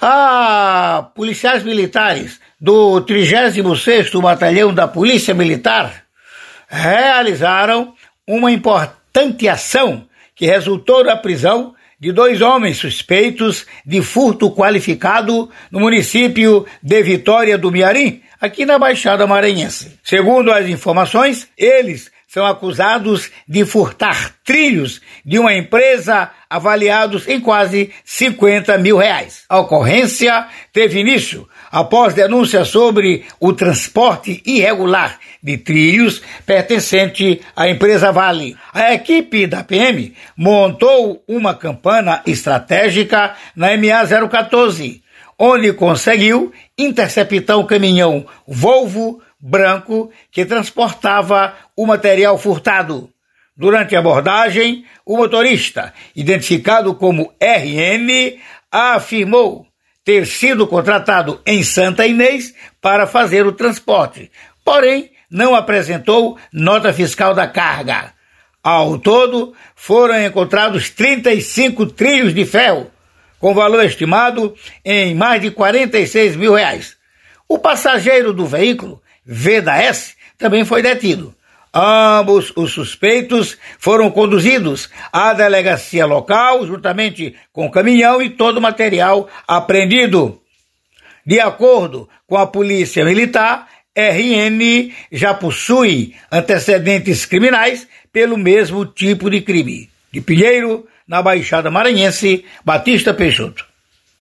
Policiais militares do 36º Batalhão da Polícia Militar realizaram uma importante ação que resultou na prisão de 2 homens suspeitos de furto qualificado no município de Vitória do Mearim, aqui na Baixada Maranhense. Segundo as informações, eles são acusados de furtar trilhos de uma empresa avaliados em quase R$50 mil. A ocorrência teve início após denúncia sobre o transporte irregular de trilhos pertencente à empresa Vale. A equipe da PM montou uma campana estratégica na MA 014, onde conseguiu interceptar um caminhão Volvo branco que transportava o material furtado. Durante a abordagem, o motorista, identificado como RN, afirmou ter sido contratado em Santa Inês para fazer o transporte, porém não apresentou nota fiscal da carga. Ao todo, foram encontrados 35 trilhos de ferro, com valor estimado em mais de R$46 mil. O passageiro do veículo, VDS, também foi detido. Ambos os suspeitos foram conduzidos à delegacia local, juntamente com o caminhão e todo o material apreendido. De acordo com a Polícia Militar, RN já possui antecedentes criminais pelo mesmo tipo de crime. De Pinheiro, na Baixada Maranhense, Batista Peixoto.